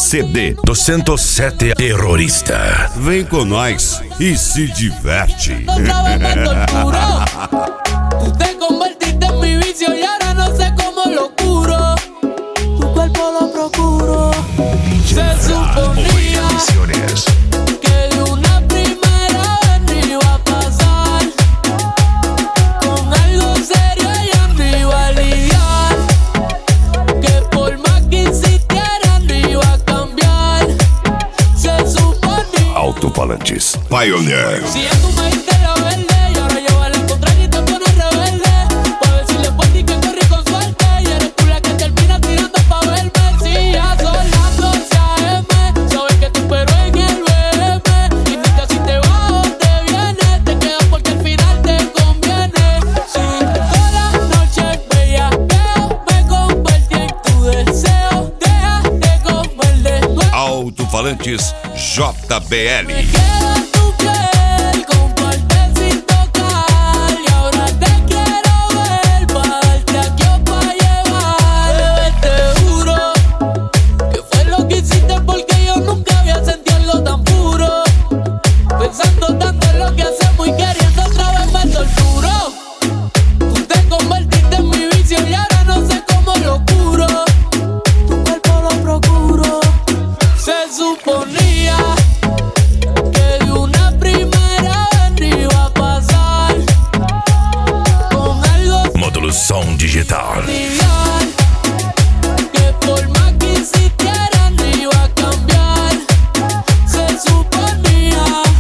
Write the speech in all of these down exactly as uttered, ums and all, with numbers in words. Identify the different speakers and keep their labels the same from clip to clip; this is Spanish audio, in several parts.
Speaker 1: C D do cento e sete Terrorista.
Speaker 2: Vem com nós e se diverte.
Speaker 3: Otra vez me torturó. Tú te convertiste en mi vicio y ahora no sé cómo lo curo. Tu cuerpo lo procuro. Se suponía que de una primera vez no iba a pasar. Con algo serio ya no iba a lidiar. Que por más que insistiera no iba a cambiar. Se suponía.
Speaker 1: Alto-falantes
Speaker 2: Pioneer.
Speaker 3: Si ya tú me diste la verde y ahora lleva la contraria y te pones rebelde. Pa' decirle por ti que corrí con suerte. Y eres tú la que termina tirando pa' verme. Si ya son las doce a eme, sabes que te espero en el be eme. Y nunca si te vas o te vienes, te quedas porque al final te conviene. Si toda la noche bellaqueo, me convertí en tu deseo. Déjate comer de nuevo.
Speaker 2: Alto-falantes J B L.
Speaker 3: Me queda tu piel, comparte sin tocar. Y ahora te quiero ver, pa' darte aquí o pa' llevar. Bebé, te juro que fue lo que hiciste porque yo nunca había sentido algo tan puro. Pensando tanto en lo que hacemos y queriendo otra vez me torturó. Tú te convertiste en mi vicio y ahora no sé cómo lo curo. Tu cuerpo lo procuro. Se suponía que de una primera vez no iba a pasar. Con algo
Speaker 1: Módulo som digital.
Speaker 3: similar. Que por más que insistiera no iba a cambiar. Se suponía.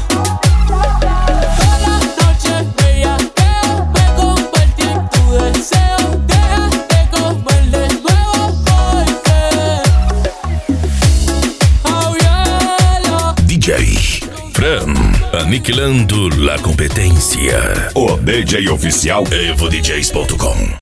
Speaker 3: Toda la noche bellaqueo, me convertí en tu deseo. Déjate comer de nuevo porque Auriela.
Speaker 1: D J Fran, aniquilando la competência.
Speaker 2: O D J oficial
Speaker 1: evo d js ponto com